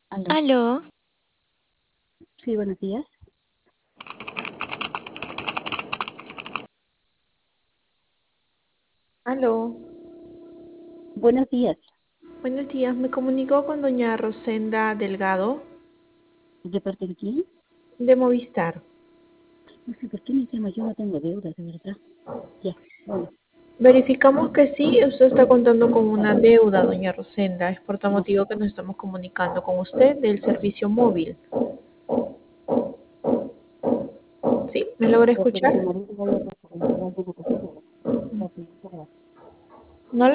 Aló. Aló, Sí, buenos días. aló. Buenos días. Buenos días, me comunico con doña Rosenda Delgado ¿De parte de quién? de Movistar. No sé por qué me llama. Yo no tengo deuda, de verdad. Ya, bueno, Verificamos que sí, usted está contando con una deuda, doña Rosenda. Es por tal no. motivo que nos estamos comunicando con usted del servicio móvil. ¿Sí? ¿Me logra Porque de escuchar? mi marido vaya a recuperar de lo que tengo.